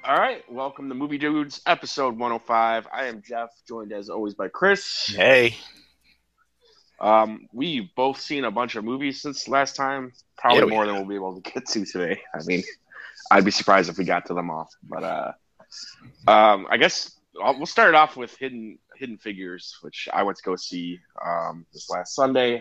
All right, welcome to Movie Dudes, episode 105. I am Jeff, joined as always by Chris. Hey. We've both seen a bunch of movies since last time, probably more than we'll be able to get to today. I mean, I'd be surprised if we got to them all. But I guess we'll start off with Hidden Figures, which I went to go see this last Sunday.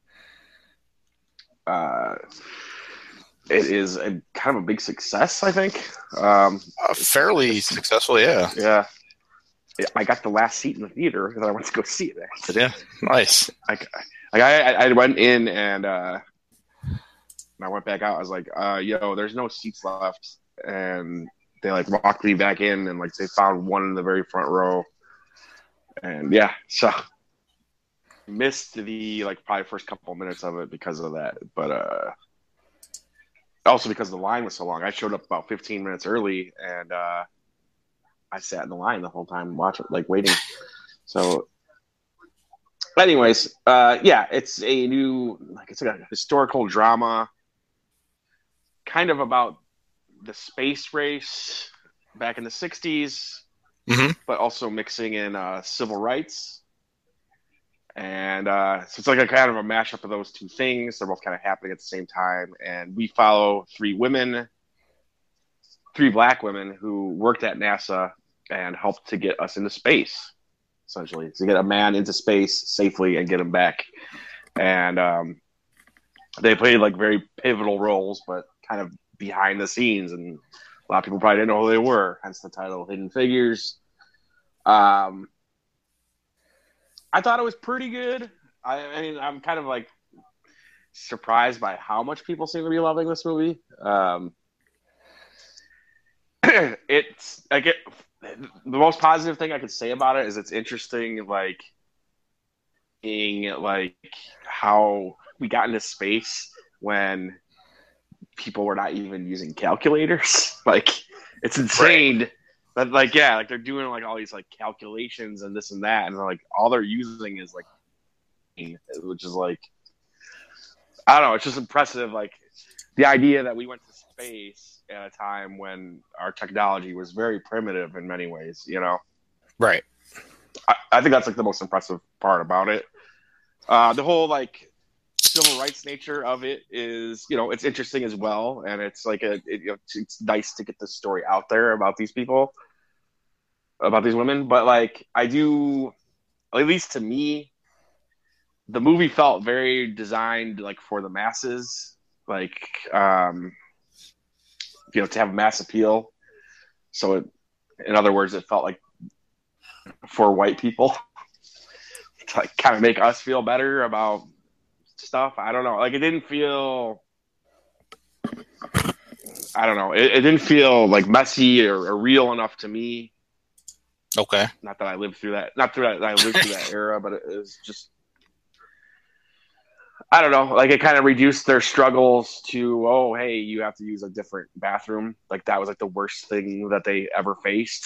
It is kind of a big success, I think. Fairly successful, yeah. Yeah. I got the last seat in the theater that I went to go see it. Actually. Yeah, nice. I went in and I went back out. I was like, there's no seats left. And they walked me back in and they found one in the very front row. And yeah, so missed the probably first couple of minutes of it because of that. But also because the line was so long. I showed up about 15 minutes early and I sat in the line the whole time waiting. So anyways, it's a new, it's like a historical drama kind of about the space race back in the 60s, but also mixing in civil rights. And so it's like a kind of a mashup of those two things. They're both kind of happening at the same time. And we follow three black women who worked at NASA and helped to get us into space, essentially, to get a man into space safely and get him back. And they played very pivotal roles, but kind of behind the scenes. And a lot of people probably didn't know who they were, hence the title Hidden Figures. I thought it was pretty good. I mean, I'm kind of surprised by how much people seem to be loving this movie. It's the most positive thing I could say about it is it's interesting, being how we got into space when people were not even using calculators. It's insane. Right. But they're doing all these calculations and this and that, and all they're using is which is I don't know. It's just impressive. The idea that we went to space at a time when our technology was very primitive in many ways, Right. I think that's the most impressive part about it. The whole civil rights nature of it is, it's interesting as well, and it's it's nice to get the story out there about these people, about these women. But I do, at least to me, the movie felt very designed for the masses, to have mass appeal. So it, in other words, it felt for white people to kind of make us feel better about stuff. I don't know. It didn't feel. I don't know. It didn't feel messy or real enough to me. Okay. Not that I lived through that. Not that I lived through that era, but it was just. I don't know. It kind of reduced their struggles to, oh, hey, you have to use a different bathroom. That was the worst thing that they ever faced.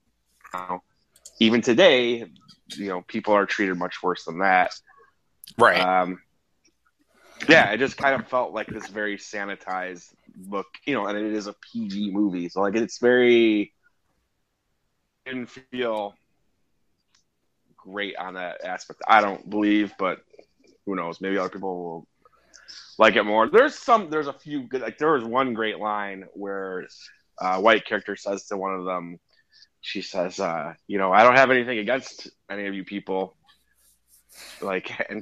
Even today, people are treated much worse than that. Right. Yeah, it just kind of felt this very sanitized look, and it is a PG movie. So it's very, didn't feel great on that aspect. I don't believe, but who knows? Maybe other people will like it more. There's a few good, there was one great line where a white character says to one of them, she says, I don't have anything against any of you people. And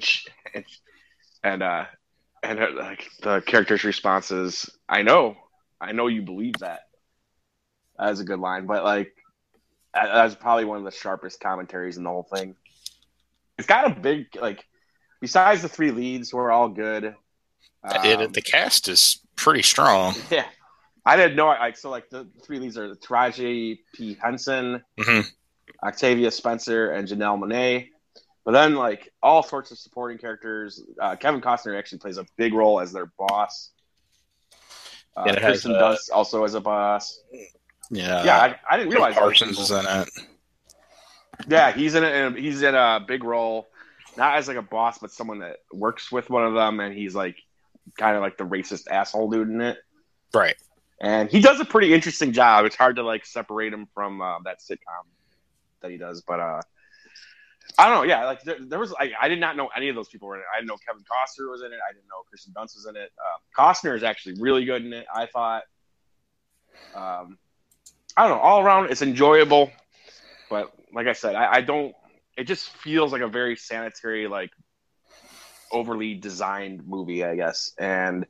the character's response is, I know you believe that. That is a good line, but that's probably one of the sharpest commentaries in the whole thing. It's got a big, besides the three leads who are all good. The cast is pretty strong. Yeah. I didn't know. The three leads are Taraji P. Henson, Octavia Spencer, and Janelle Monáe. But then, all sorts of supporting characters. Kevin Costner actually plays a big role as their boss. Kristen Dunst also as a boss. Yeah. Yeah, I didn't realize Parsons is in it. Yeah, he's in it, and he's in a big role, not as a boss, but someone that works with one of them, and he's kind of the racist asshole dude in it. Right. and he does a pretty interesting job. It's hard to like separate him from that sitcom that he does, but I don't know. Yeah, like there was, I did not know any of those people were in it. I didn't know Kevin Costner was in it. I didn't know Kristen Dunst was in it. Costner is actually really good in it, I thought. I don't know. All around, it's enjoyable, but like I said, I don't. It just feels like a very sanitary, like overly designed movie, I guess. And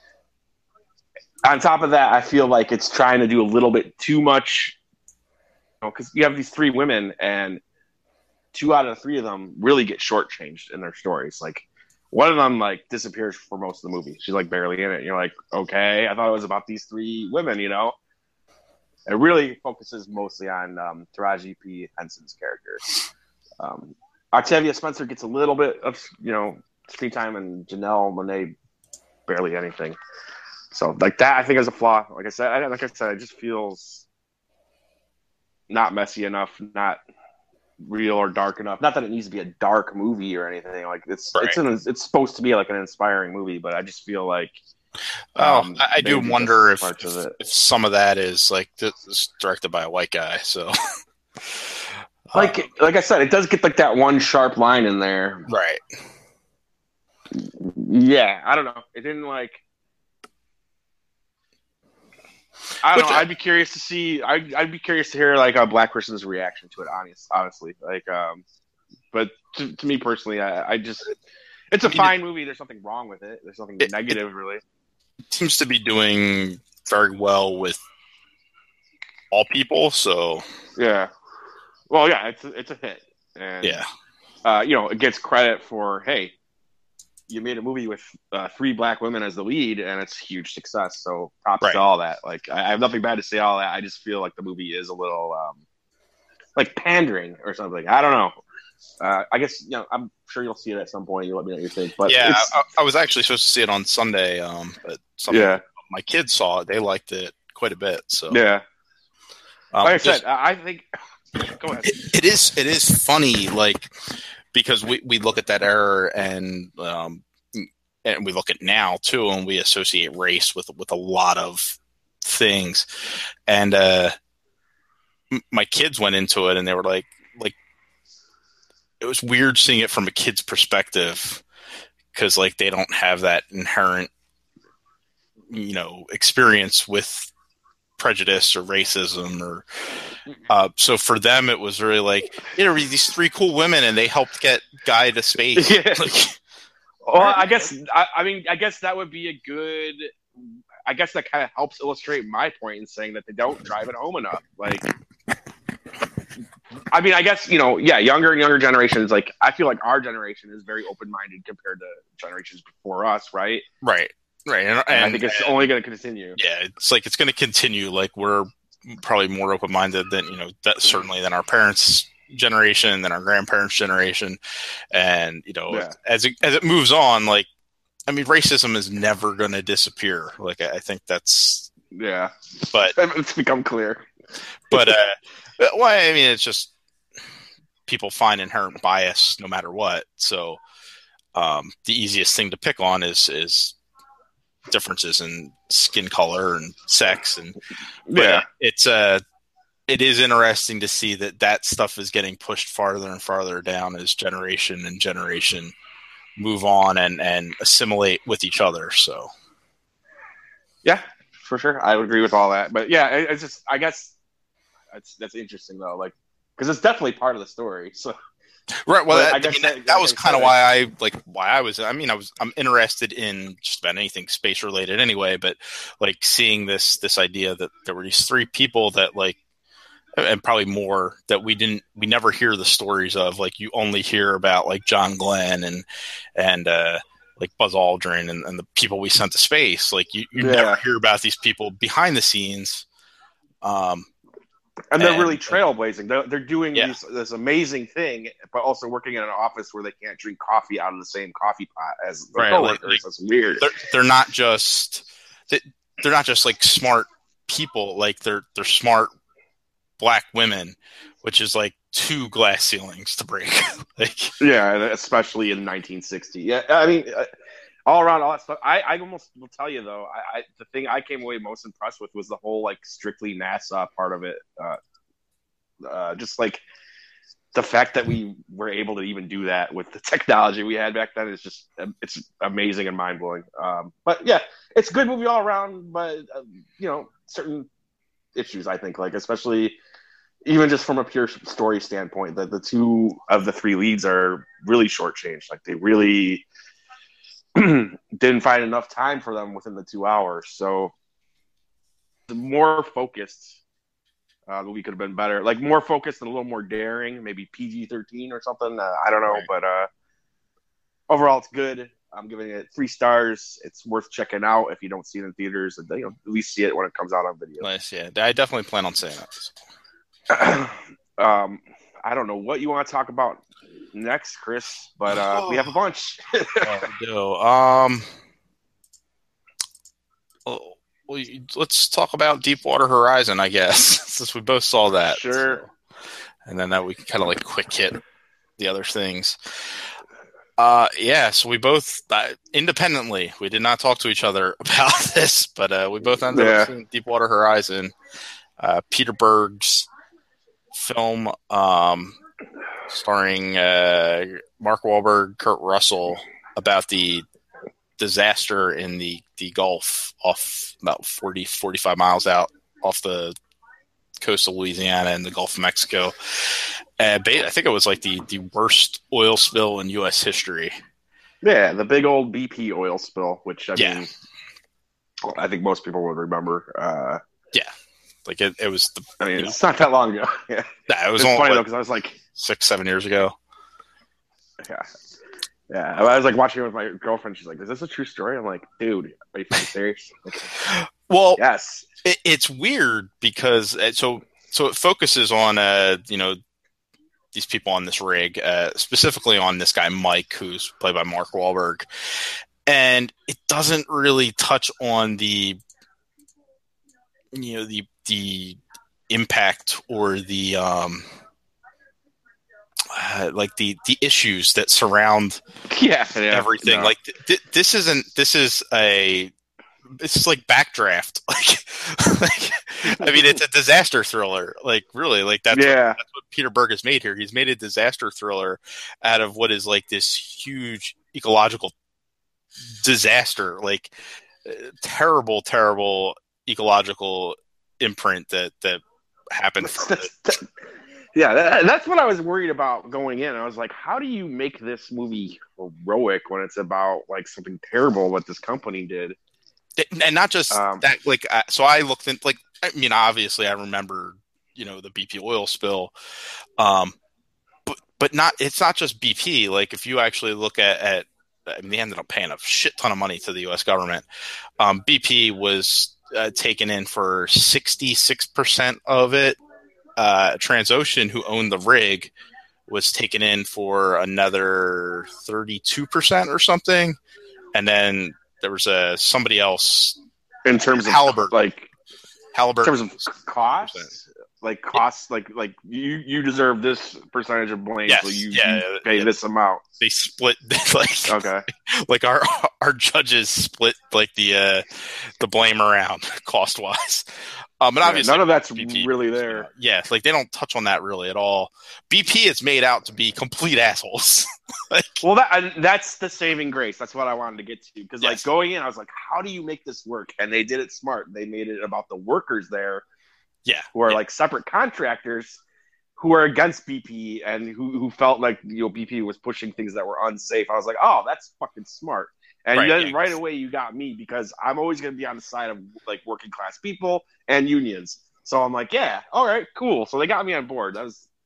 on top of that, I feel like it's trying to do a little bit too much, because you have these three women, and 2 out of the 3 of them really get shortchanged in their stories. Like one of them like disappears for most of the movie. She's like barely in it. And you're like, okay, I thought it was about these 3 women. It really focuses mostly on Taraji P. Henson's character. Octavia Spencer gets a little bit of screen time, and Janelle Monáe barely anything. So like that, I think is a flaw. Like I said, it just feels not messy enough, not real or dark enough. Not that it needs to be a dark movie or anything. Like it's supposed to be like an inspiring movie, but I just feel like I do wonder if some of that is like this directed by a white guy. So like I said, it does get like that one sharp line in there, right? Yeah, I don't know. It didn't like. I don't know. I'd be curious to see. I'd be curious to hear like a black person's reaction to it. Honestly, like, but to me personally, I just, it's a fine movie. There's nothing wrong with it. There's nothing negative really. It seems to be doing very well with all people. So yeah, well, yeah, it's a hit, and it gets credit for you made a movie with 3 black women as the lead, and it's a huge success. So props to all that. Like, I have nothing bad to say all that. I just feel like the movie is a little like pandering or something. I don't know. I guess I'm sure you'll see it at some point. You let me know what you think. But yeah, I was actually supposed to see it on Sunday, but my kids saw it. They liked it quite a bit. So yeah, like I said, I think. Go ahead. It is funny, like. Because we look at that era and we look at now too, and we associate race with a lot of things. And my kids went into it, and they were like it was weird seeing it from a kid's perspective, because like they don't have that inherent experience with prejudice or racism or so for them it was really like these 3 cool women and they helped get Guy to space. Well, I guess that would be a good, I guess that kind of helps illustrate my point in saying that they don't drive it home enough. Like, I mean, I guess younger and younger generations, like I feel like our generation is very open-minded compared to generations before us, right? Right. And I think it's only going to continue. Yeah, it's like it's going to continue. Like we're probably more open-minded than certainly than our parents' generation, than our grandparents' generation, and as it moves on, like I mean, racism is never going to disappear. Like I think that's but it's become clear. But well, I mean, it's just people find inherent bias no matter what. So the easiest thing to pick on is differences in skin color and sex, and it is interesting to see that stuff is getting pushed farther and farther down as generation and generation move on and assimilate with each other. So yeah, for sure, I would agree with all that. But yeah, it's just, I guess that's interesting though, like because it's definitely part of the story. So right. Well, that was kind of why I'm interested in just about anything space related anyway, but like seeing this idea that there were these 3 people that like, and probably more that we never hear the stories of. Like you only hear about like John Glenn and like Buzz Aldrin and the people we sent to space. Like you never hear about these people behind the scenes. And they're really trailblazing. They're doing this amazing thing, but also working in an office where they can't drink coffee out of the same coffee pot as their coworkers. That's weird. They're not just like smart people. Like they're smart Black women, which is like 2 glass ceilings to break. Like, yeah, especially in 1960. Yeah, I mean, all around, all that stuff. I almost will tell you though, the thing I came away most impressed with was the whole like strictly NASA part of it. Just like the fact that we were able to even do that with the technology we had back then is just it's amazing and mind blowing. But yeah, it's a good movie all around. But certain issues I think, like especially even just from a pure story standpoint, that the two of the three leads are really shortchanged. Like they really didn't find enough time for them within the 2 hours. So the more focused, the movie could have been better. Like more focused and a little more daring, maybe PG-13 or something. I don't know, but overall it's good. I'm giving it 3 stars. It's worth checking out if you don't see it in theaters, and at least see it when it comes out on video. Nice, yeah. I definitely plan on seeing that. I don't know what you want to talk about next, Chris, but we have a bunch. We do. Let's talk about Deepwater Horizon, I guess, since we both saw that. Sure. So. And then we can kind of like quick hit the other things. So we both independently, we did not talk to each other about this, but we both ended up seeing Deepwater Horizon, Peter Berg's film, starring Mark Wahlberg, Kurt Russell, about the disaster in the Gulf off about 45 miles out off the coast of Louisiana and the Gulf of Mexico. I think it was like the worst oil spill in U.S. history. Yeah, the big old BP oil spill, which I mean, I think most people would remember. Like it was. It's not that long ago. Yeah, it was funny though because I was like 6-7 years ago. Yeah. I was like watching it with my girlfriend. She's like, "Is this a true story?" I'm like, "Dude, are you fucking serious?" Well, yes. It's weird because so it focuses on these people on this rig, specifically on this guy Mike, who's played by Mark Wahlberg, and it doesn't really touch on the impact or the like the issues that surround everything. No. Like this is like Backdraft. I mean, it's a disaster thriller. Like really, like that's what Peter Berg has made here. He's made a disaster thriller out of what is like this huge ecological disaster, like terrible ecological imprint that happened from it. That's what I was worried about going in. I was like, how do you make this movie heroic when it's about like something terrible what this company did? And not just that, like, so I looked in, like, I mean, obviously I remember, the BP oil spill, but it's not just BP. Like, if you actually look at I mean, they ended up paying a shit ton of money to the U.S. government. BP was taken in for 66% of it. Transocean, who owned the rig, was taken in for another 32% or something, and then there was somebody else in terms of Halliburton. In terms of costs, like you deserve this percentage of blame, so you pay this amount. They split like our judges split like the blame around cost wise. But obviously none of that's BP, really there. Like they don't touch on that really at all. BP is made out to be complete assholes. Well, that's the saving grace. That's what I wanted to get to because like going in, I was like, how do you make this work? And they did it smart. They made it about the workers there, who are like separate contractors who are against BP and who felt like BP was pushing things that were unsafe. I was like, oh, that's fucking smart. And then right away you got me because I'm always going to be on the side of like working class people and unions. So I'm like, yeah, all right, cool. So they got me on board.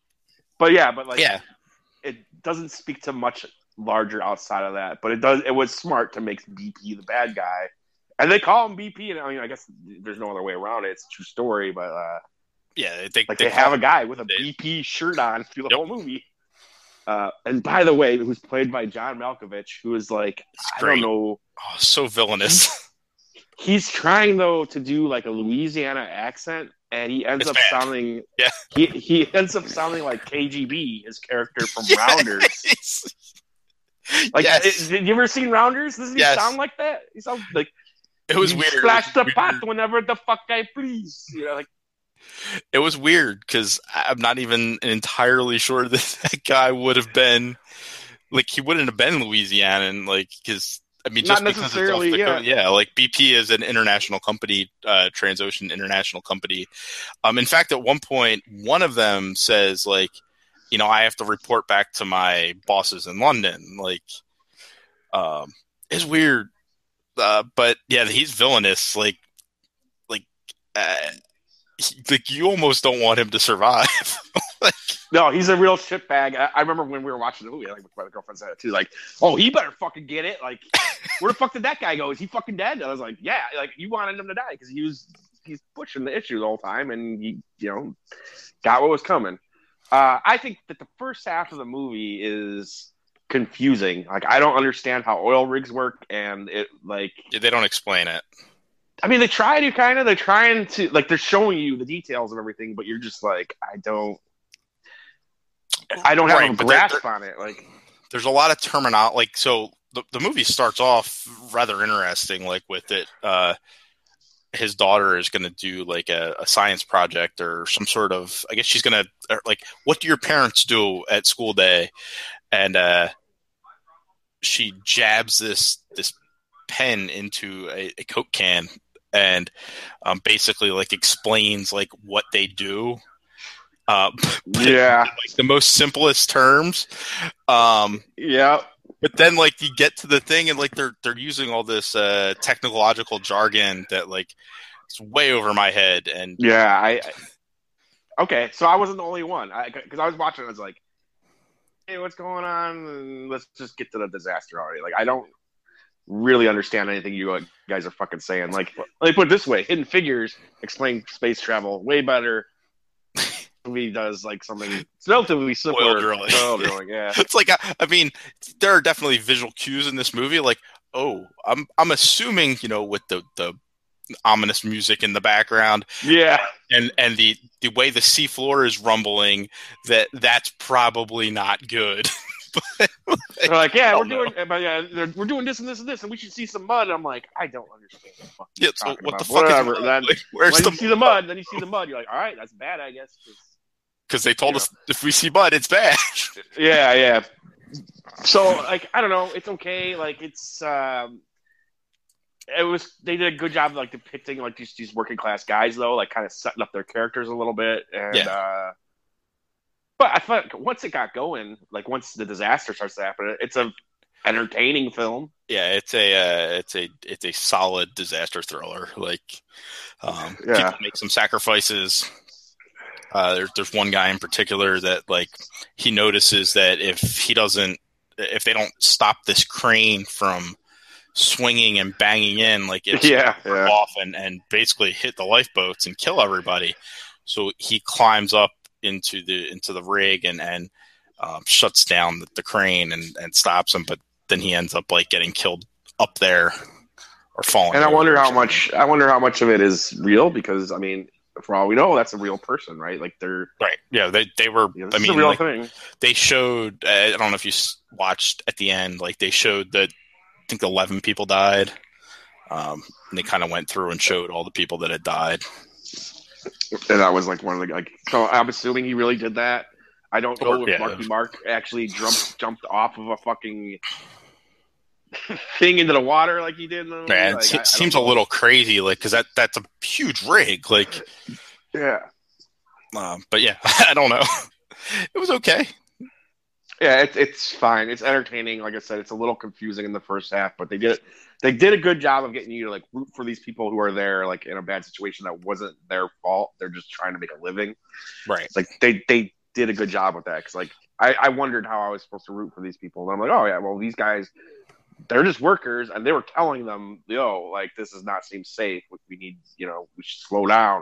It doesn't speak to much larger outside of that. But it was smart to make BP the bad guy. And they call him BP. And I mean, I guess there's no other way around it. It's a true story. But they have a guy with a BP shirt on through the whole movie. And by the way, who's played by John Malkovich, who is like, I don't know. Oh, so villainous. He's trying, though, to do like a Louisiana accent, and he ends up sounding he ends up sounding like KGB, his character from Rounders. Like, yes. Did you ever seen Rounders? Doesn't he sound like that? He sounds like it was weird. Splash the pot whenever the fuck I please. You know, like it was weird because I'm not even entirely sure that guy would have been like he wouldn't have been Louisianan, like because. I mean, just not because it's off the coast, like BP is an international company, Transocean International Company. In fact, at one point, one of them says, like, I have to report back to my bosses in London. Like, it's weird, but yeah, he's villainous. Like, you almost don't want him to survive. No, he's a real shitbag. I remember when we were watching the movie, like my girlfriend said it too. Like, oh, he better fucking get it. Like, where the fuck did that guy go? Is he fucking dead? And I was like, yeah. Like, you wanted him to die because he's pushing the issue the whole time, and he, got what was coming. I think that the first half of the movie is confusing. Like, I don't understand how oil rigs work, and it they don't explain it. I mean, they try to kind of. They're trying to they're showing you the details of everything, but you're just like, I don't have a grasp on it. Like, there's a lot of terminology. Like, so the movie starts off rather interesting. Like with it, his daughter is going to do like a science project or some sort of. I guess she's going to like. What do your parents do at school day? And she jabs this pen into a Coke can and basically like explains like what they do. Yeah, like the most simplest terms. Yeah, but then like you get to the thing and like they're using all this technological jargon that like it's way over my head. And yeah, okay, so I wasn't the only one because I was watching. I was like, hey, what's going on? Let's just get to the disaster already. Like, I don't really understand anything you guys are fucking saying. Like, let me put it this way: Hidden Figures explain space travel way better. Movie does like something relatively simple. Oil drilling, yeah. It's like I mean, there are definitely visual cues in this movie. Like, oh, I'm assuming with the ominous music in the background, yeah, and the way the seafloor is rumbling, that's probably not good. They're like, yeah, we're doing this and this and this, and we should see some mud. And I'm like, I don't understand. So what the fuck? Whatever. Then like, where's when you see the mud? Then you see the mud. You're like, all right, that's bad, I guess. Because they told us if we see mud, it's bad. Yeah. So like, I don't know. It's okay. Like, it's they did a good job of like depicting like these working class guys though, like kind of setting up their characters a little bit, and but I thought once it got going, like once the disaster starts to happen, it's a entertaining film. Yeah, it's a solid disaster thriller. Like, people make some sacrifices. There's one guy in particular that like he notices that if they don't stop this crane from swinging and banging in, like it's off and basically hit the lifeboats and kill everybody. So he climbs up into the rig and shuts down the crane and stops him, but then he ends up like getting killed up there or falling. And I wonder how much of it is real, because I mean, for all we know, that's a real person, right? Like they're right. Yeah, they were. I mean, a real thing. They showed. I don't know if you watched at the end. Like they showed that I think 11 people died. And they kind of went through and showed all the people that had died. And that was like one of the like. So I'm assuming he really did that. I don't know if Marky Mark actually jumped off of a fucking thing into the water like he did. In the movie. Man, it seems a little crazy, like because that's a huge rig, like. Yeah. But yeah, I don't know. It was okay. Yeah, it's fine. It's entertaining. Like I said, it's a little confusing in the first half, but they did a good job of getting you to like root for these people who are there, like in a bad situation that wasn't their fault. They're just trying to make a living. Right. It's like they did a good job with that, because like I wondered how I was supposed to root for these people, and I'm like, oh yeah, well these guys, they're just workers, and they were telling them, yo, like this does not seem safe. We need, we should slow down.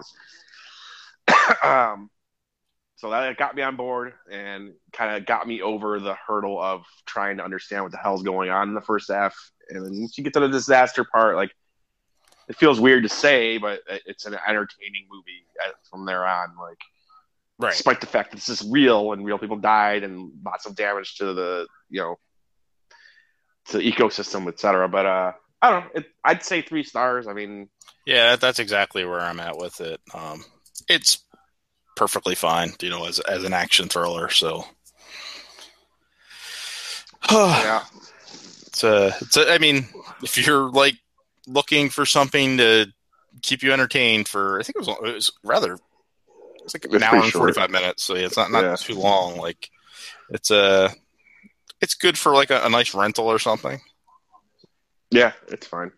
So that got me on board and kind of got me over the hurdle of trying to understand what the hell's going on in the first half. And then once you get to the disaster part, like it feels weird to say, but it's an entertaining movie from there on. Like, right. Despite the fact that this is real and real people died and lots of damage to the, to the ecosystem, etc. But I don't know. I'd say 3 stars. I mean, yeah, that's exactly where I'm at with it. It's perfectly fine, as an action thriller. So, yeah. I mean, if you're like looking for something to keep you entertained for, I think it was like an hour and 45 minutes. So yeah, it's not too long. Like it's good for like a nice rental or something. Yeah, it's fine.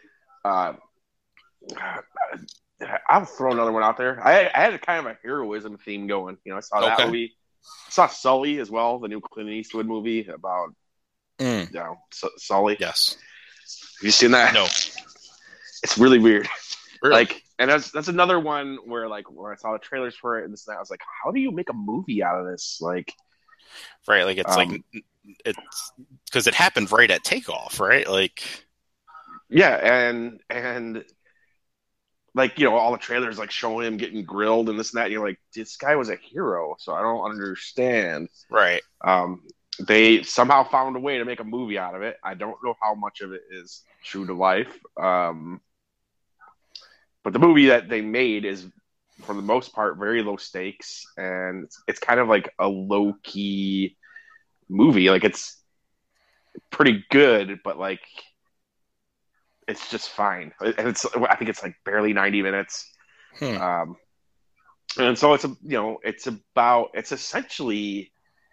I'll throw another one out there. I had a kind of a heroism theme going. I saw that movie. I saw Sully as well, the new Clint Eastwood movie about Sully. Yes. Have you seen that? No. It's really weird. Really? Like, and that's another one where I saw the trailers for it and this and that. I was like, how do you make a movie out of this? Like, right? Like it's because it happened right at takeoff, right? Like, yeah, and like all the trailers like showing him getting grilled and this and that. And you're like, this guy was a hero, so I don't understand. Right. They somehow found a way to make a movie out of it. I don't know how much of it is true to life. But the movie that they made is, for the most part, very low stakes, and it's kind of like a low key movie. Like, it's pretty good, but like it's just fine. And I think it's like barely 90 minutes. And so it's essentially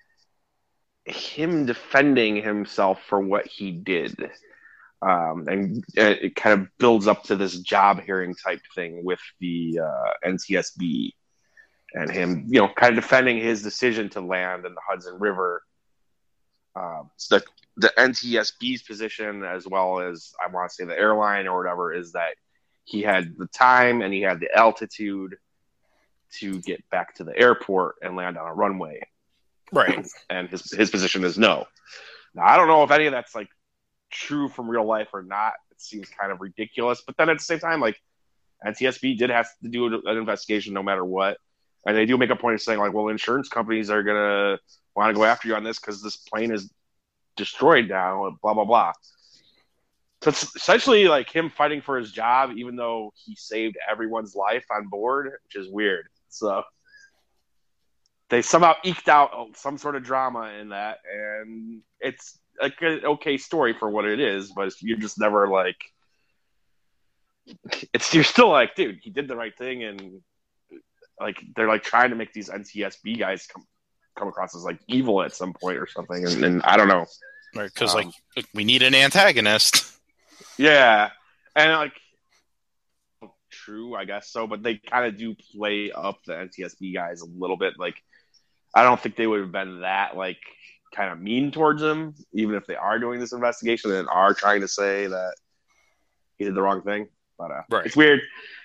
him defending himself for what he did. And it kind of builds up to this job hearing type thing with the NTSB and him, kind of defending his decision to land in the Hudson River. So the NTSB's position, as well as I want to say the airline or whatever, is that he had the time and he had the altitude to get back to the airport and land on a runway. Right. And his position is no. Now, I don't know if any of that's like true from real life or not. It seems kind of ridiculous, but then at the same time, like, NTSB did have to do an investigation no matter what, and they do make a point of saying like, well, insurance companies are gonna want to go after you on this because this plane is destroyed now, blah blah blah. So it's essentially like him fighting for his job, even though he saved everyone's life on board, which is weird. So they somehow eked out some sort of drama in that, and it's like an okay story for what it is, but you're just never like, you're still like, dude, he did the right thing, and like they're like trying to make these NTSB guys come across as like evil at some point or something, and I don't know, right? Because like we need an antagonist. Yeah, and like true, I guess so, but they kind of do play up the NTSB guys a little bit. Like, I don't think they would have been that like kind of mean towards him, even if they are doing this investigation and are trying to say that he did the wrong thing. But right. It's weird.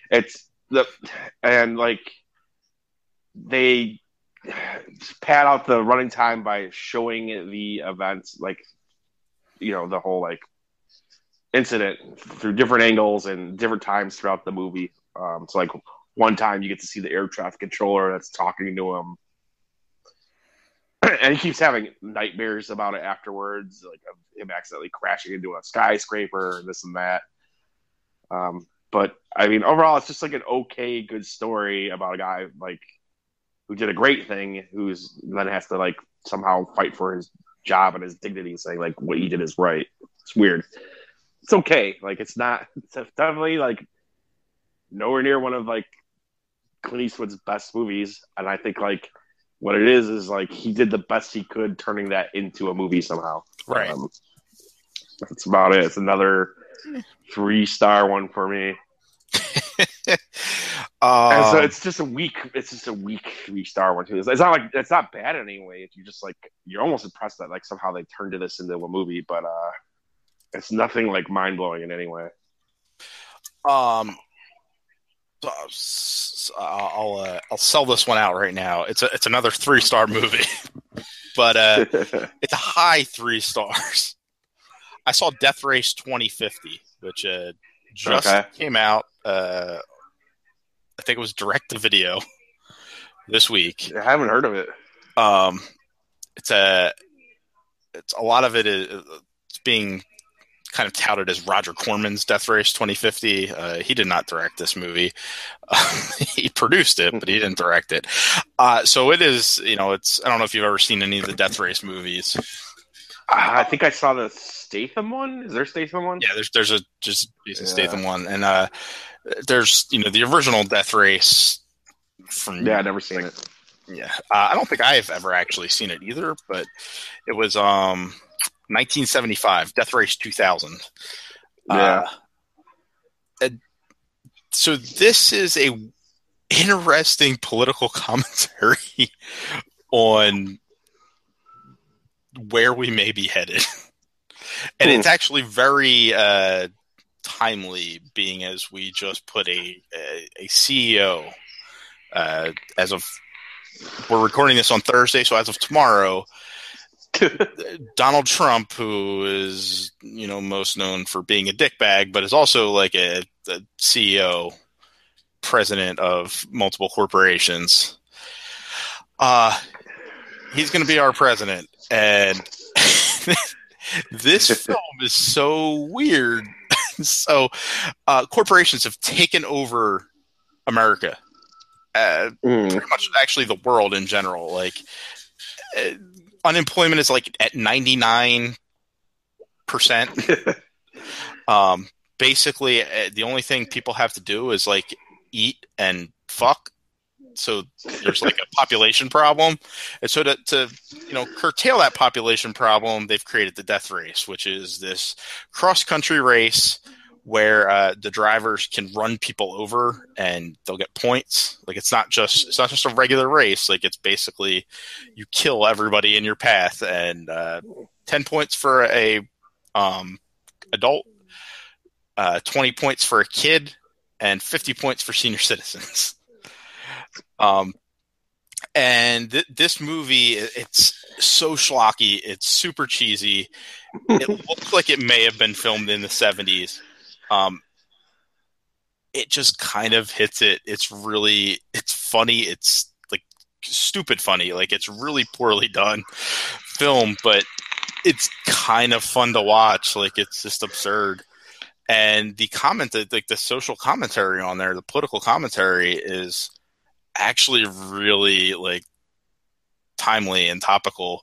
And like they pad out the running time by showing the events, like, the whole like incident through different angles and different times throughout the movie. So like one time you get to see the air traffic controller that's talking to him, and he keeps having nightmares about it afterwards, like of him accidentally crashing into a skyscraper and this and that. But I mean, overall, it's just like an okay, good story about a guy like who did a great thing, who's then has to like somehow fight for his job and his dignity, saying like what he did is right. It's weird. It's okay. Like, it's definitely like nowhere near one of like Clint Eastwood's best movies, and I think like what it is like he did the best he could turning that into a movie somehow. Right. That's about it. It's another 3-star one for me. And so it's just a weak 3-star one too. It's not like it's not bad anyway. You're just like, you're almost impressed that like somehow they turned this into a movie, but it's nothing like mind blowing in any way. I'll sell this one out right now. It's another 3-star movie, but it's a high 3 stars. I saw Death Race 2050, which just came out. I think it was direct to video this week. I haven't heard of it. It's a lot of it is being kind of touted as Roger Corman's Death Race 2050. He did not direct this movie. He produced it, but he didn't direct it. So it is, it's, I don't know if you've ever seen any of the Death Race movies. I think I saw the Statham one. Is there a Statham one? Yeah, there's a just Jason Statham one. And there's, the original Death Race from... Yeah, I've never seen it. Yeah. I don't think I've ever actually seen it either, but it was 1975, Death Race 2000. Yeah. So this is a interesting political commentary on where we may be headed. And it's actually very timely, being as we just put a CEO as of... We're recording this on Thursday, so as of tomorrow... Donald Trump, who is, most known for being a dickbag, but is also like a CEO, president of multiple corporations. He's going to be our president. And this film is so weird. So corporations have taken over America. Pretty much actually the world in general. Like... unemployment is like at 99%. Basically, the only thing people have to do is like eat and fuck. So there's like a population problem. And so to curtail that population problem, they've created the Death Race, which is this cross-country race where the drivers can run people over and they'll get points. Like it's not just a regular race. Like it's basically you kill everybody in your path, and 10 points for a adult, 20 points for a kid, and 50 points for senior citizens. And this movie, it's so schlocky. It's super cheesy. It looks like it may have been filmed in the 70s. It just kind of hits it. It's funny. It's like stupid funny. Like it's really poorly done film, but it's kind of fun to watch. Like it's just absurd. And the the social commentary on there, the political commentary is actually really like timely and topical.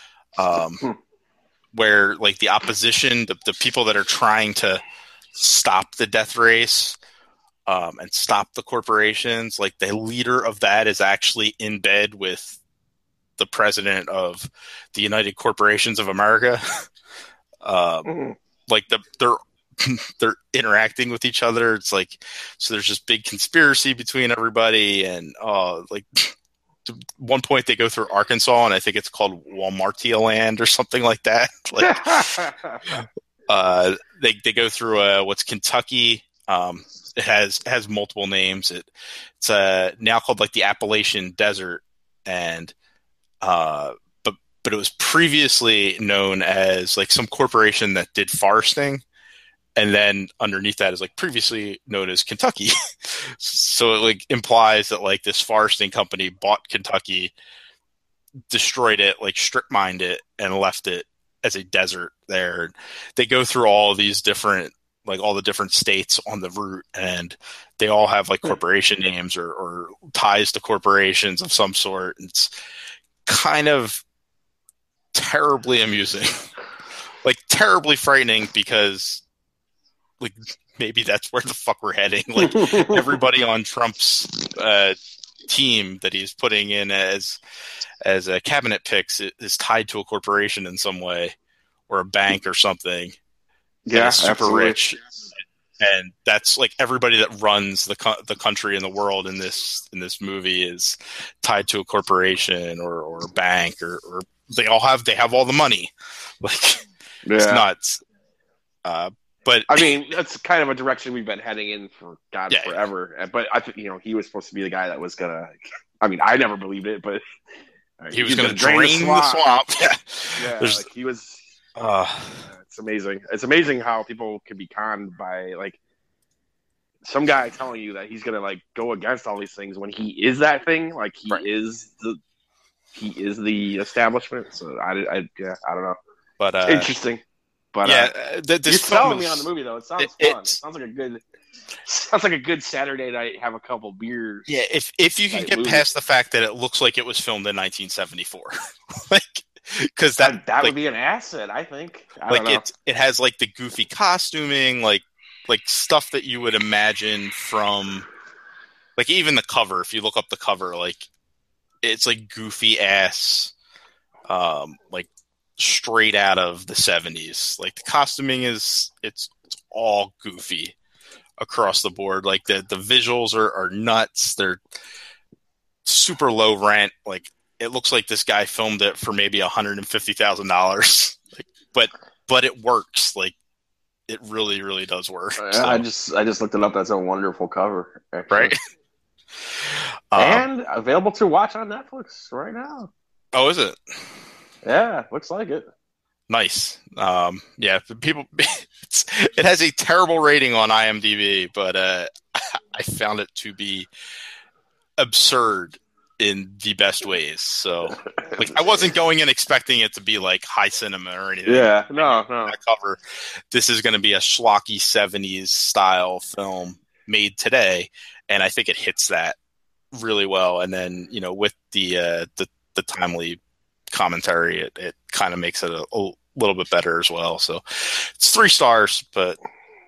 Where like the opposition, the people that are trying to stop the death race and stop the corporations, like the leader of that is actually in bed with the president of the United Corporations of America. Like they're interacting with each other. It's like, so there's this big conspiracy between everybody, and like at one point they go through Arkansas, and I think it's called Walmartia land or something like that. Like they go through what's Kentucky. It has multiple names. It's now called like the Appalachian Desert, and but it was previously known as like some corporation that did foresting, and then underneath that is like previously known as Kentucky. So it like implies that like this foresting company bought Kentucky, destroyed it, like strip mined it, and left it as a desert there. They go through all of these different, like all the different states on the route, and they all have like corporation names or ties to corporations of some sort. It's kind of terribly amusing, like terribly frightening, because like maybe that's where the fuck we're heading. Like everybody on Trump's team that he's putting in as a cabinet picks is tied to a corporation in some way, or a bank or something. Yeah, super absolutely. rich, and that's like everybody that runs the country and the world in this movie is tied to a corporation or a bank, or they have all the money. Like it's nuts. But I mean, that's kind of a direction we've been heading in for forever. Yeah. But I think he was supposed to be the guy that was gonna. I mean, I never believed it, but he was gonna drain the swamp. Yeah, like he was. It's amazing. It's amazing how people can be conned by like some guy telling you that he's gonna like go against all these things when he is that thing. Like he is the establishment. So I don't know. But it's interesting. But this you're selling me on the movie though. It sounds fun. It sounds like a good Saturday night. Have a couple beers. Yeah, if you can get past the fact that it looks like it was filmed in 1974, like because that would be an asset, I think. It has like the goofy costuming, like stuff that you would imagine from, like even the cover. If you look up the cover, like it's like goofy ass, like straight out of the 70s. Like the costuming it's all goofy across the board. Like the visuals are nuts. They're super low rent. Like it looks like this guy filmed it for maybe $150,000. Like, but it works. Like it really, really does work. So. I just looked it up. That's a wonderful cover, actually. Right? And available to watch on Netflix right now. Oh, is it? Yeah, looks like it. Nice. Yeah, people. It has a terrible rating on IMDb, but I found it to be absurd in the best ways. So, like, I wasn't going in expecting it to be like high cinema or anything. Yeah, no. That cover. This is going to be a schlocky 70s style film made today, and I think it hits that really well. And then, you know, with the timely commentary, it kind of makes it a little bit better as well. So it's 3 stars, but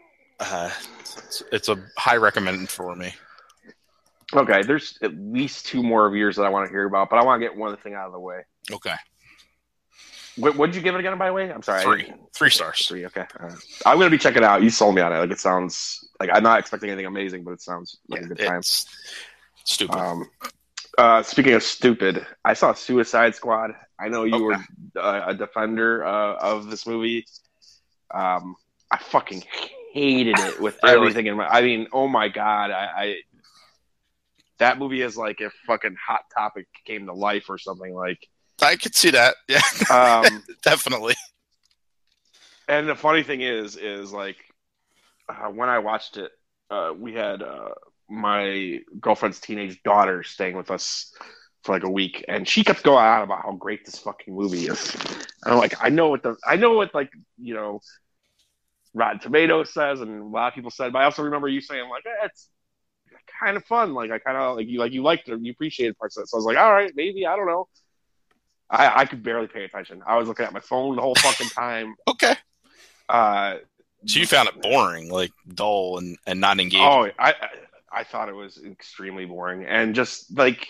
it's a high recommend for me. Okay, there's at least 2 more of yours that I want to hear about, but I want to get one thing out of the way. Okay. What'd you give it again, by the way? I'm sorry. 3 stars. 3, okay. I'm going to be checking it out. You sold me on it. Like, it sounds like I'm not expecting anything amazing, but it sounds like a good time. Stupid. Speaking of stupid, I saw Suicide Squad. I know you were a defender of this movie. I fucking hated it with everything in my. I mean, oh my god, I that movie is like if fucking Hot Topic came to life or something. Like I could see that. Yeah, definitely. And the funny thing is like when I watched it, we had my girlfriend's teenage daughter staying with us for like a week, and she kept going on about how great this fucking movie is. And I'm like, I know what like, you know, Rotten Tomatoes says, and a lot of people said, but I also remember you saying like, it's kind of fun. Like I kind of like you liked it, you appreciated parts of it. So I was like, all right, maybe, I don't know. I could barely pay attention. I was looking at my phone the whole fucking time. Okay. So you found it boring, like dull and not engaging. Oh, I thought it was extremely boring, and just like,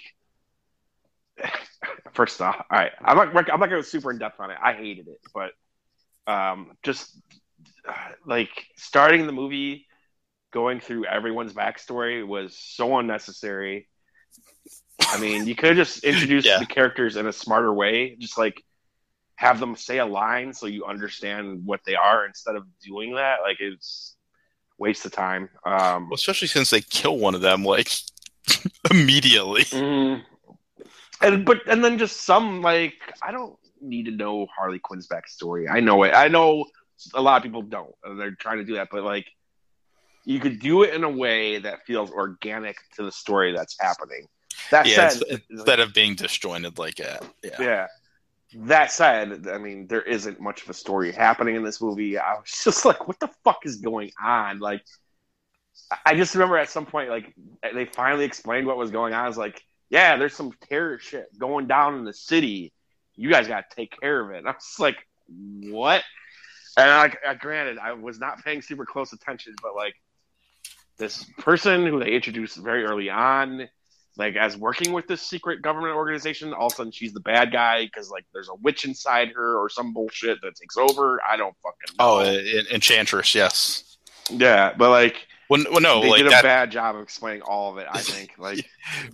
first off, all right, I'm not going to go super in depth on it. I hated it, but just like starting the movie, going through everyone's backstory was so unnecessary. I mean, you could have just introduced the characters in a smarter way, just like have them say a line so you understand what they are instead of doing that. Like, it's waste of time. Well, especially since they kill one of them like immediately. Mm-hmm. And then just some, like, I don't need to know Harley Quinn's backstory. I know it. I know a lot of people don't. And they're trying to do that, but like, you could do it in a way that feels organic to the story that's happening. That said, instead of being disjointed like that. Yeah. That said, I mean, there isn't much of a story happening in this movie. I was just like, what the fuck is going on? Like, I just remember at some point, like, they finally explained what was going on. I was like, yeah, there's some terror shit going down in the city. You guys got to take care of it. And I was like, what? And granted, I was not paying super close attention, but like, this person who they introduced very early on, like, as working with this secret government organization, all of a sudden she's the bad guy because, like, there's a witch inside her or some bullshit that takes over. I don't fucking know. Oh, Enchantress, yes. Yeah, but, like, well, no, they like did a bad job of explaining all of it, I think. Like,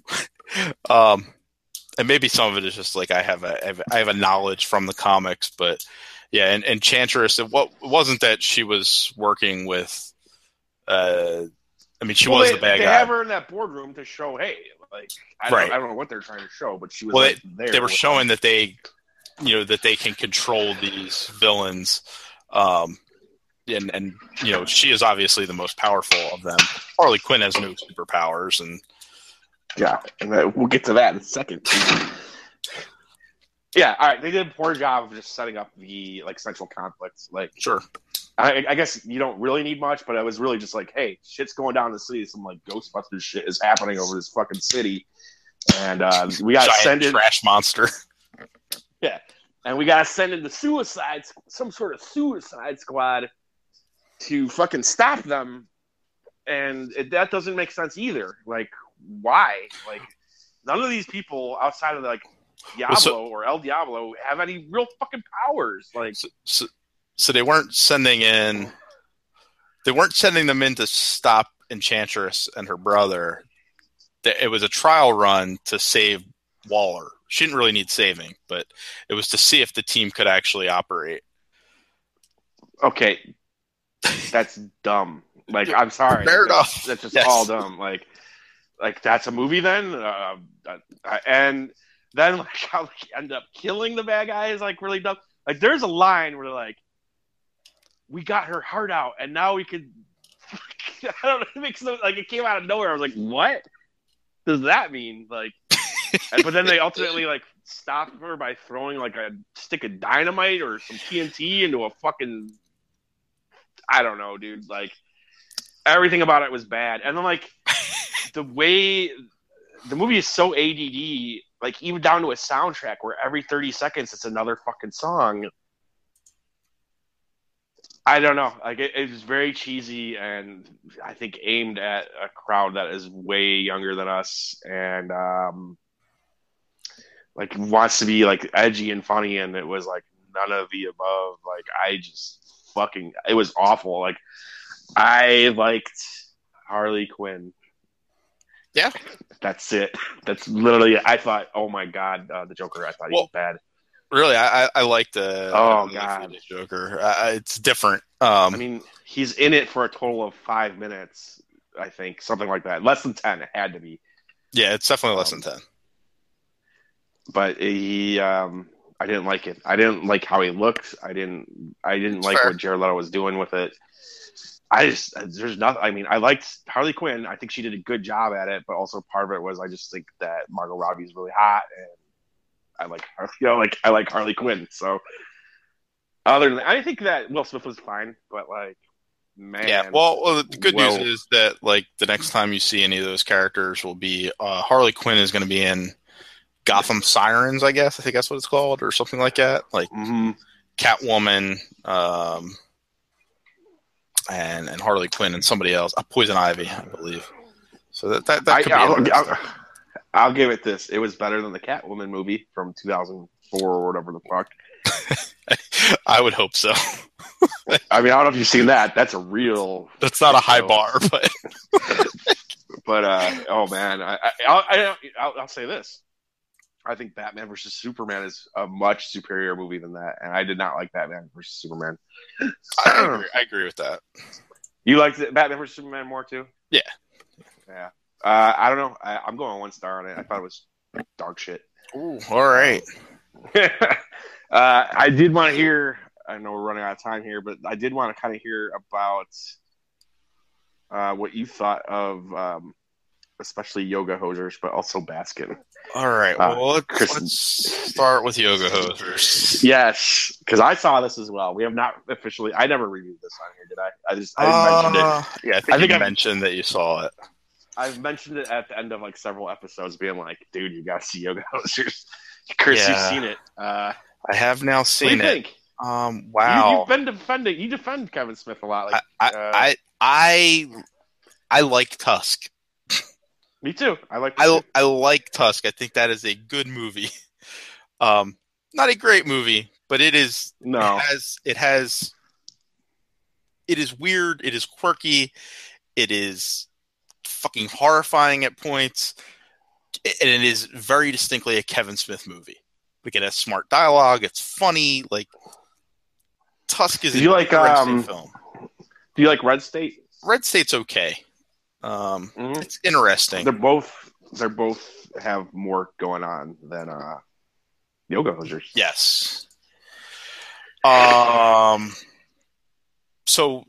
and maybe some of it is just, like, I have a knowledge from the comics, but, yeah, and Enchantress, it wasn't that she was working with, I mean, she was the bad guy. They have her in that boardroom to show, hey, like, I don't know what they're trying to show, but she was there. They were showing that they, you know, that they can control these villains, and you know, she is obviously the most powerful of them. Harley Quinn has no superpowers, and we'll get to that in a second. Yeah, all right. They did a poor job of just setting up the central conflicts. Like, sure, I guess you don't really need much, but it was really just like, hey, shit's going down in the city. Some like Ghostbusters shit is happening over this fucking city, and we got to send in trash monster. Yeah, and we got to send in some sort of suicide squad to fucking stop them, and that doesn't make sense either. Like, why? Like, none of these people outside of Diablo or El Diablo have any real fucking powers. Like, so they weren't sending them in to stop Enchantress and her brother. It was a trial run to save Waller. She didn't really need saving, but it was to see if the team could actually operate. Okay, that's dumb. Like, I'm sorry. Fair enough. That's just all dumb. Like that's a movie then? And then how they end up killing the bad guy is really dumb. Like, there's a line where like, we got her heart out, and now we could. I don't know. It makes it came out of nowhere. I was like, what does that mean? Like, but then they ultimately stop her by throwing a stick of dynamite or some TNT into a fucking. I don't know, dude. Like, everything about it was bad, and then the way the movie is so ADD, even down to a soundtrack where every 30 seconds it's another fucking song. I don't know. It was very cheesy, and I think aimed at a crowd that is way younger than us, and wants to be edgy and funny, and it was none of the above. I just it was awful. I liked Harley Quinn. Yeah, that's it. That's literally. I thought, oh my god, the Joker. I thought he was bad. Really, I like the God Joker. It's different. I mean, he's in it for a total of 5 minutes. I think something like that. Less than 10. It had to be. Yeah, it's definitely less than 10. But he, I didn't like it. I didn't like how he looked. I didn't like what Jared Leto was doing with it. There's nothing. I mean, I liked Harley Quinn. I think she did a good job at it, but also part of it was I just think that Margot Robbie is really hot, and I like Harley Quinn. So other than that, I think that Will Smith was fine, but man. Yeah, well the good news is that the next time you see any of those characters will be Harley Quinn is going to be in Gotham Sirens, I guess. I think that's what it's called, or something like that. Catwoman, and Harley Quinn and somebody else, Poison Ivy, I believe. So that could be I'll give it this. It was better than the Catwoman movie from 2004 or whatever the fuck. I would hope so. I mean, I don't know if you've seen that. That's That's not a high bar, but. But oh man, I'll say this. I think Batman versus Superman is a much superior movie than that, and I did not like Batman versus Superman. I agree with that. You liked Batman versus Superman more too? Yeah. Yeah. I don't know. I'm going 1 star on it. I thought it was dog shit. Ooh, all right. I did want to hear. I know we're running out of time here, but I did want to kind of hear about what you thought of, especially Yoga Hosers, but also Baskin. All right. Well, let's start with Yoga Hosers. Yes, because I saw this as well. We have not officially. I never reviewed this on here, did I? I didn't mention it. Yeah, I think you mentioned that you saw it. I've mentioned it at the end of several episodes, being like, "Dude, you gotta see Yoga Hosers." Chris, you've seen it. I have now seen it. What do you think? Wow. You've been defending. You defend Kevin Smith a lot. I like Tusk. Me too. I like Tusk. I think that is a good movie. Not a great movie, but it is. No. It is weird. It is quirky. It is fucking horrifying at points, and it is very distinctly a Kevin Smith movie. It has smart dialogue. It's funny. Tusk is. Do you like film? Do you like Red State? Red State's okay. It's interesting. They both have more going on than Yoga Hosers. Yes. So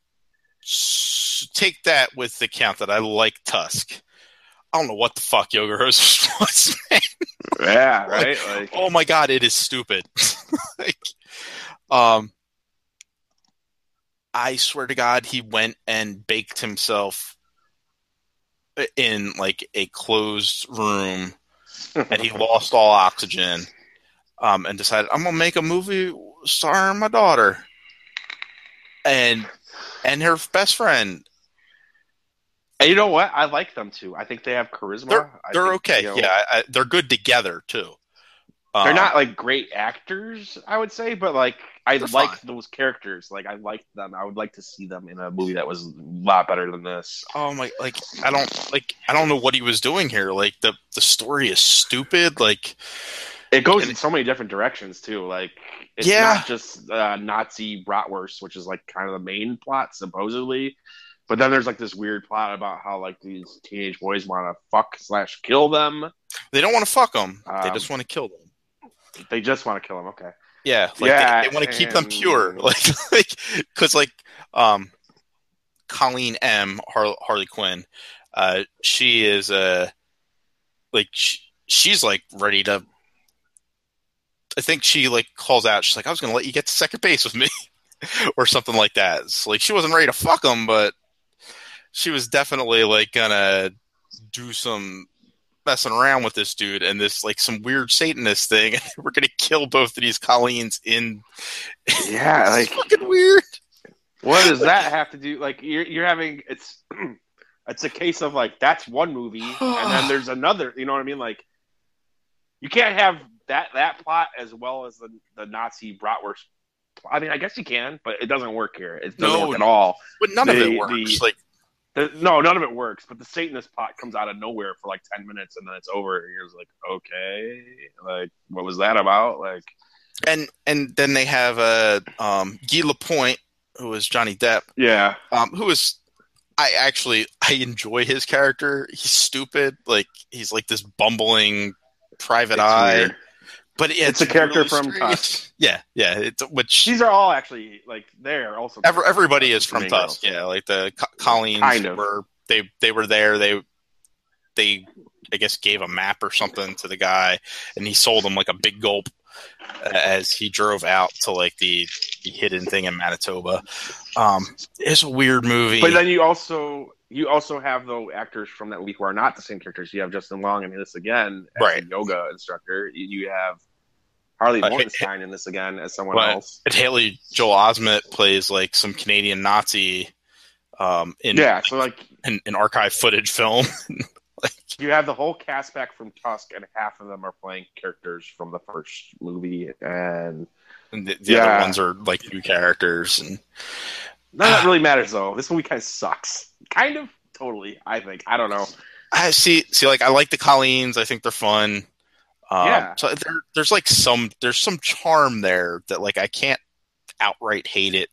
take that with the count that I like Tusk. I don't know what the fuck Yoga Hosers was, man. Yeah, right. Like, oh my god, it is stupid. Like, um, I swear to God, he went and baked himself in like a closed room, and he lost all oxygen, and decided, I'm gonna make a movie starring my daughter and her best friend. and you know what? I like them too. I think they have charisma. They're think, okay. You know, Yeah, they're good together too. they're not like great actors, I would say, but like I like fine. those characters. Like I liked them. I would like to see them in a movie that was a lot better than this. Oh my! I don't know what he was doing here. Like the story is stupid. Like it goes in so many different directions too. Like it's not just Nazi bratwurst, which is like kind of the main plot supposedly. But then there's like this weird plot about how like these teenage boys want to fuck/kill them. They don't want to fuck them. They just want to kill them. They just want to kill them. Okay. Yeah, like they want to keep them pure, like because Colleen M. Harley Quinn, she is she's like ready to. I think she like calls out. She's like, I was going to let you get to second base with me, or something like that. It's like she wasn't ready to fuck him, but she was definitely like gonna do some messing around with this dude and this like some weird Satanist thing. We're gonna kill both of these Colleens in. Yeah, like fucking weird. What does that have to do? Like you're having it's a case of like that's one movie and then there's another. You know what I mean? Like you can't have that plot as well as the Nazi bratwurst. I mean, I guess you can, but it doesn't work here. It doesn't work at all. But none of it works. No, none of it works. But the Satanist plot comes out of nowhere for like 10 minutes and then it's over. And you're just like, okay, like what was that about? Like, and then they have Guy Lapointe, who is Johnny Depp. Yeah, who is I enjoy his character. He's stupid. Like he's like this bumbling private eye. Weird. But it's a character really from Tusk. Yeah. Which these are all actually like they're also everybody is from Tusk. Yeah, like the Colleens were they were there. They I guess gave a map or something to the guy, and he sold him like a big gulp as he drove out to like the hidden thing in Manitoba. It's a weird movie. But then you also have though actors from that week who are not the same characters. You have Justin Long in this again as a yoga instructor. You have Harley Morgenstein in this again as someone else. And Haley Joel Osment plays like some Canadian Nazi in archive footage film. You have the whole cast back from Tusk, and half of them are playing characters from the first movie, and the other ones are like new characters. And none of that really matters, though. This movie kind of sucks. Kind of, totally. I think. I don't know. I see. Like I like the Colleens. I think they're fun. So there's like some charm there that like I can't outright hate it.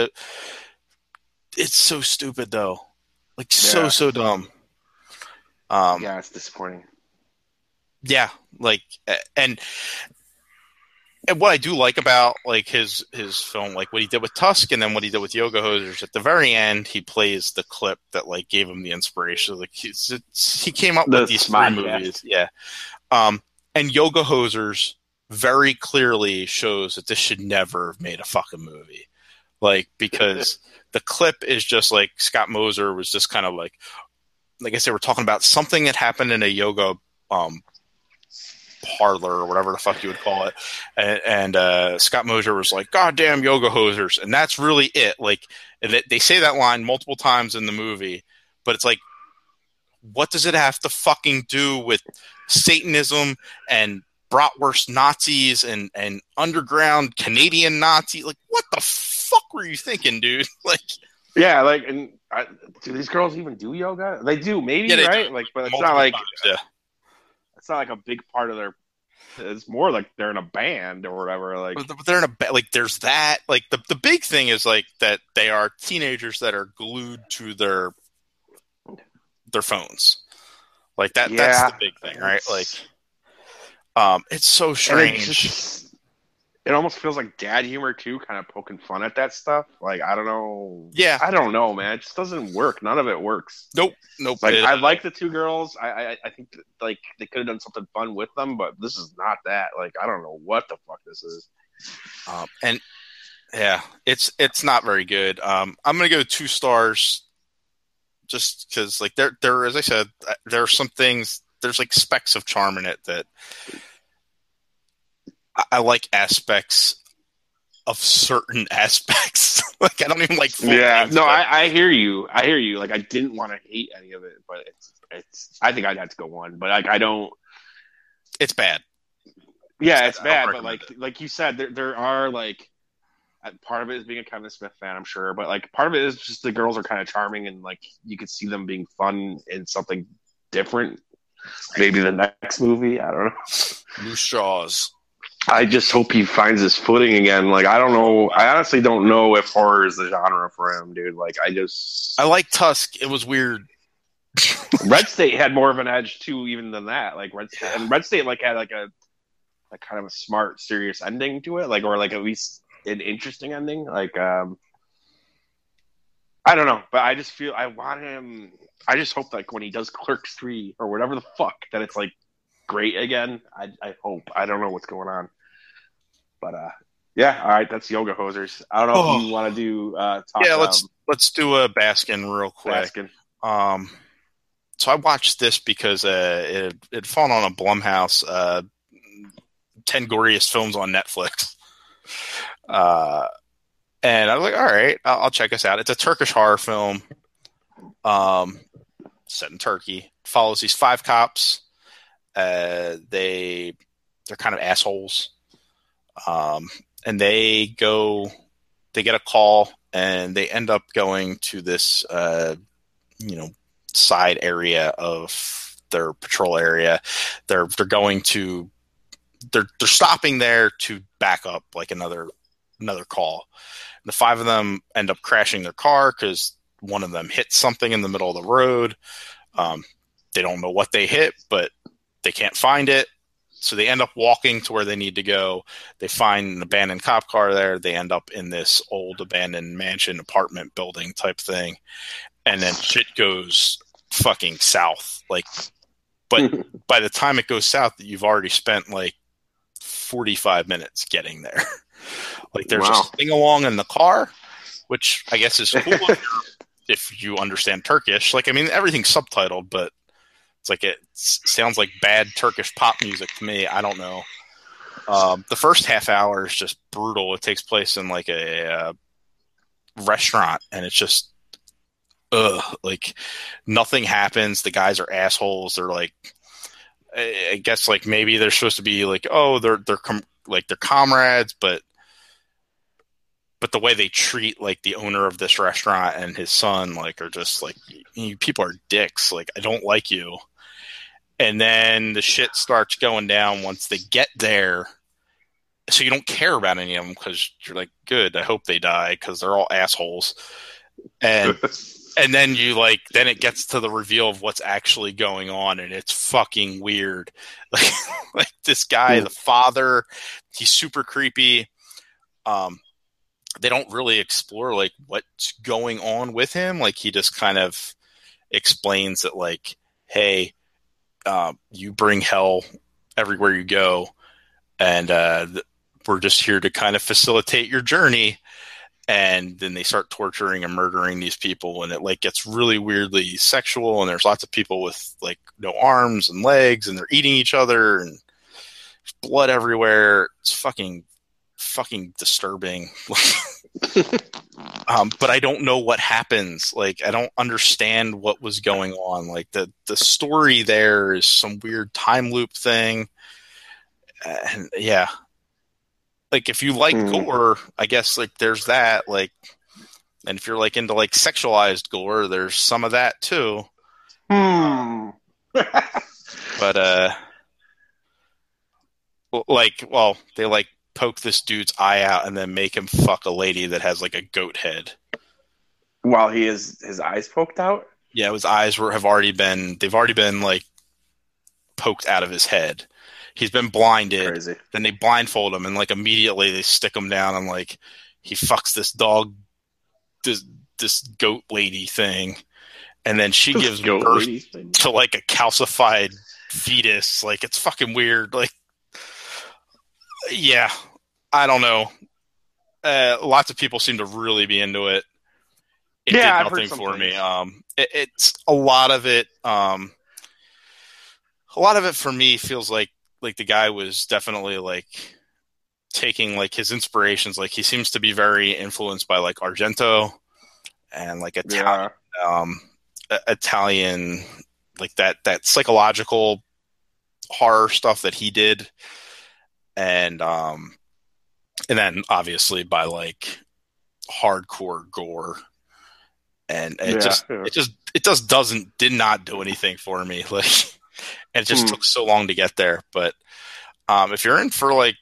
It's so stupid though, like so dumb. Yeah, it's disappointing. Yeah, like and what I do like about like his film, like what he did with Tusk and then what he did with Yoga Hosers, at the very end he plays the clip that like gave him the inspiration. Like he came up with these three movies. Yeah. And Yoga Hosers very clearly shows that this should never have made a fucking movie. Like, because the clip is just like Scott Moser was just kind of like I said, we're talking about something that happened in a yoga parlor or whatever the fuck you would call it. And Scott Moser was like, goddamn Yoga Hosers. And that's really it. Like, they say that line multiple times in the movie, but it's like, what does it have to fucking do with Satanism and bratwurst Nazis and underground Canadian Nazi? Like, what the fuck were you thinking, dude? Like, yeah, like, and do these girls even do yoga? They do, maybe, they right? Do. Like, but it's not like it's not like a big part of their. It's more like they're in a band or whatever. Like, but they're in a like. There's that. Like the big thing is like that they are teenagers that are glued to their phones. Like that. Yeah, that's the big thing, right? Like, it's so strange. it almost feels like dad humor too, kind of poking fun at that stuff. Like I don't know, Yeah, I don't know, man. It just doesn't work. None of it works. nope. Like I like the two girls. I think that, like they could have done something fun with them, but this is not that. Like I don't know what the fuck this is. And yeah, it's not very good. I'm gonna go 2 stars, just because like there as I said, there are some things. There's like specks of charm in it that I like aspects of certain aspects. Like I don't even like. Yeah, no, I hear you. I hear you. Like I didn't want to hate any of it, but it's. I think I'd have to go 1, but like I don't. It's bad. Yeah, it's bad. But like you said, there are like part of it is being a Kevin Smith fan, I'm sure, but like part of it is just the girls are kind of charming and like you could see them being fun in something different. Maybe the next movie. I don't know. Loose Jaws. I just hope he finds his footing again. Like, I don't know. I honestly don't know if horror is the genre for him, dude. Like, I like Tusk. It was weird. Red State had more of an edge, too, even than that. Like, Red State, like, had, like, a kind of a smart, serious ending to it. Like, or, like, at least an interesting ending. Like, I don't know. But I just feel I want him. I just hope, like, when he does Clerks 3 or whatever the fuck, that it's, like, great again. I hope. I don't know what's going on, but yeah. All right, that's Yoga Hosers. I don't know if you want to do. Let's do a Baskin real quick. Baskin. So I watched this because it had fallen on a Blumhouse 10 goriest films on Netflix, and I was like, all right, I'll check this out. It's a Turkish horror film, set in Turkey. Follows these 5 cops. They're kind of assholes. And they get a call and they end up going to this, side area of their patrol area. They're stopping there to back up like another call. The 5 of them end up crashing their car because one of them hits something in the middle of the road. They don't know what they hit, but they can't find it. So they end up walking to where they need to go. They find an abandoned cop car there. They end up in this old abandoned mansion apartment building type thing. And then shit goes fucking south. Like, but by the time it goes south, you've already spent like 45 minutes getting there. Like there's a sing along in the car, which I guess is cool if you understand Turkish. Like, I mean, everything's subtitled, but it's like it sounds like bad Turkish pop music to me. I don't know. The first half hour is just brutal. It takes place in like a restaurant, and it's just like nothing happens. The guys are assholes. They're like, I guess like maybe they're supposed to be like, oh, they're comrades, but the way they treat like the owner of this restaurant and his son like are just like, you people are dicks. Like, I don't like you. And then the shit starts going down once they get there. So you don't care about any of them because you're like, good, I hope they die because they're all assholes. And then then it gets to the reveal of what's actually going on, and it's fucking weird. Like this guy, the father, he's super creepy. They don't really explore like what's going on with him. Like he just kind of explains that like, hey, you bring hell everywhere you go, and we're just here to kind of facilitate your journey. And then they start torturing and murdering these people, and it like gets really weirdly sexual, and there's lots of people with like no arms and legs, and they're eating each other, and there's blood everywhere. It's fucking disturbing. But I don't know what happens. Like, I don't understand what was going on. Like the story there is some weird time loop thing. And yeah, like if you like gore, I guess like there's that, like, and if you're like into like sexualized gore, there's some of that too. But, they like poke this dude's eye out and then make him fuck a lady that has like a goat head. While his eyes poked out? Yeah, his eyes they've already been like poked out of his head. He's been blinded. Crazy. Then they blindfold him, and like immediately they stick him down, and like he fucks this dog, this goat lady thing, and then she gives birth to like a calcified fetus. Like, it's fucking weird. Like, yeah, I don't know. Lots of people seem to really be into it. It did nothing for me. It's a lot of it. A lot of it for me feels like the guy was definitely like taking like his inspirations. Like, he seems to be very influenced by like Argento and like Italian, like that psychological horror stuff that he did, and then obviously by like hardcore gore, and it did not do anything for me. Like, it just took so long to get there. But if you're in for like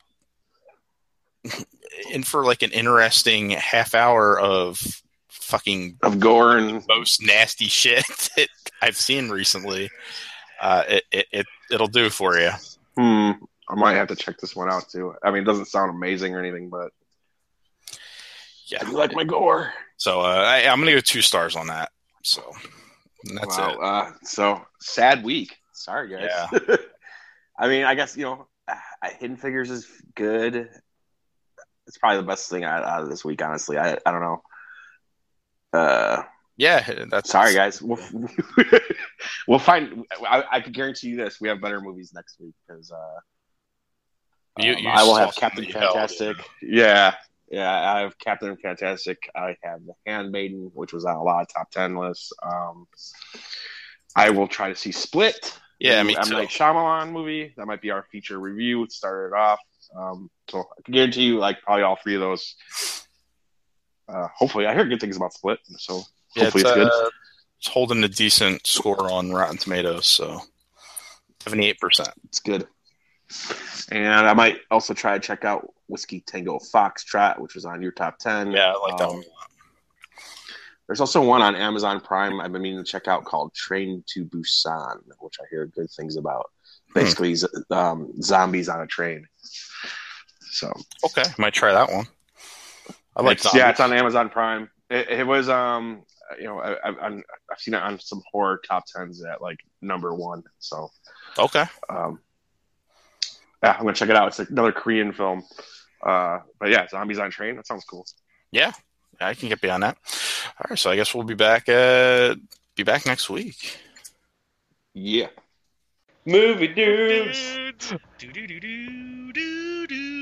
an interesting half hour of gore and most nasty shit that I've seen recently, it'll do for you. I might have to check this one out too. I mean, it doesn't sound amazing or anything, but yeah, I like my gore. So I'm gonna go 2 stars on that. So that's it. So sad week. Sorry, guys. Yeah. I mean, I guess, Hidden Figures is good. It's probably the best thing out of this week, honestly. I don't know. Yeah, that's sorry, guys. We'll find. I can guarantee you this: we have better movies next week because I will have Captain Fantastic. Yeah, I have Captain Fantastic. I have The Handmaiden, which was on a lot of top 10 lists. I will try to see Split. Yeah, me too. M. Night Shyamalan movie. That might be our feature review. It started off. So I can guarantee you, like, probably all 3 of those. Hopefully, I hear good things about Split, so hopefully it's good. It's holding a decent score on Rotten Tomatoes, so 78%. It's good. And I might also try to check out Whiskey Tango Foxtrot, which was on your top 10. Yeah, I like that one. There's also one on Amazon Prime I've been meaning to check out called Train to Busan, which I hear good things about. Basically, zombies on a train. So okay, might try that one. I like zombies. Yeah, it's on Amazon Prime. It was I've seen it on some horror top 10s at like number 1. So okay, yeah, I'm gonna check it out. It's another Korean film. But yeah, zombies on a train. That sounds cool. Yeah, I can get behind that. All right, so I guess we'll be back next week. Yeah. Movie dudes.